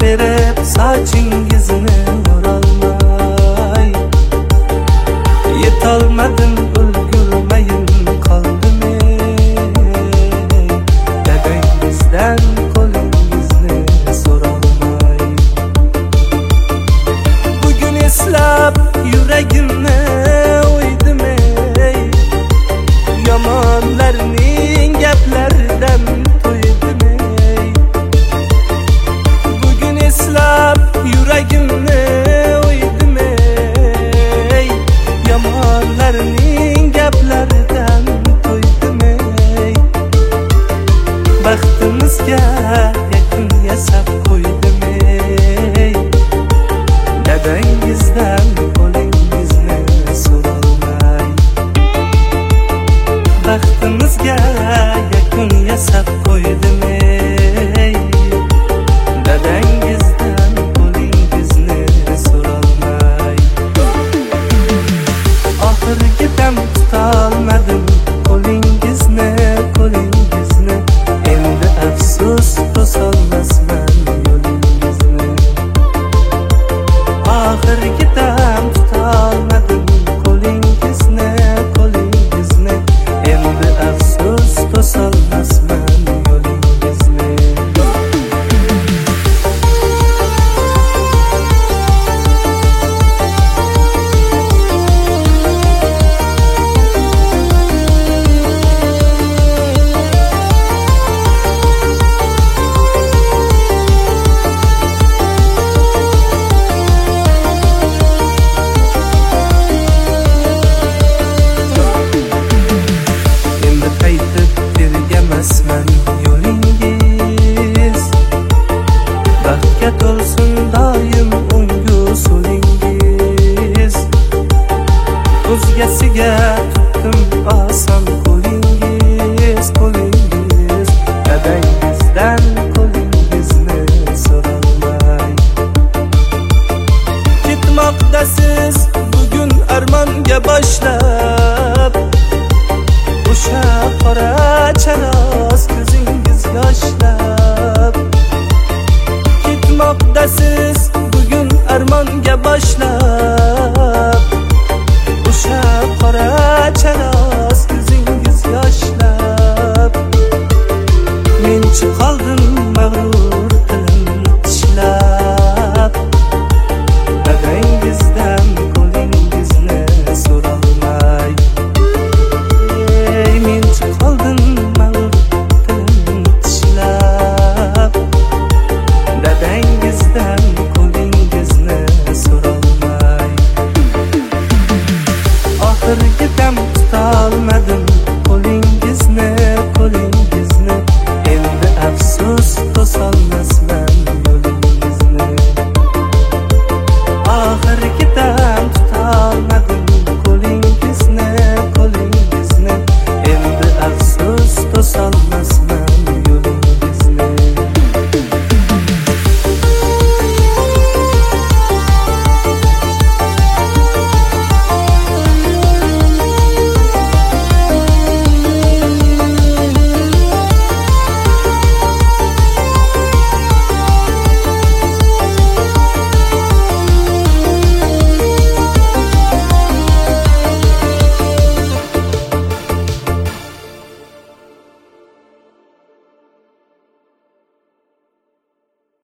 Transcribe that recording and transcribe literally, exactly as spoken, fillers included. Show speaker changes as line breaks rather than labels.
berib sochingizni o'rolmay, yetolmadim ulgurmayin qoldim ey, dadangizdan qo'lingizni so'rolmay. Bugun eslab yuragimni o'ydim ey, yomonlarning gaplaridan to'ydim ey. Bugun eslab yuragimni o'ydim ey, yomonlarning gaplaridan to'ydim ey. Baxtimizga yakun yasab qo'ydim ey, dadangizdan qo'lingizni so'rolmay. Baxtimizga yakun yasab qo'ydim ey, dadangizdan qo'lingizni so'rolmay. Oxirgi dam tutolmadim qo'lingizni, qo'lingizni, endi afsus to'solmasman yo'lingizni. Oxirgi dam tutolmadim qo'lingizni, qo'lingizni, endi afsus to'solmasman yo'lingizni. Endi qaytib tergamasman yo'lingiz, baxtga to'lsin doim o'ngu so'lingiz. O'zgasiga tutdim oson qo'lingiz, qo'lingiz, dadangizdan qo'lingizni so'rolmay. Ketmoqdasiz bugun armonga boshlab, o'sha qora charos ko'zingiz yoshlab. Ketmoqdasiz bugun armonga boshlab,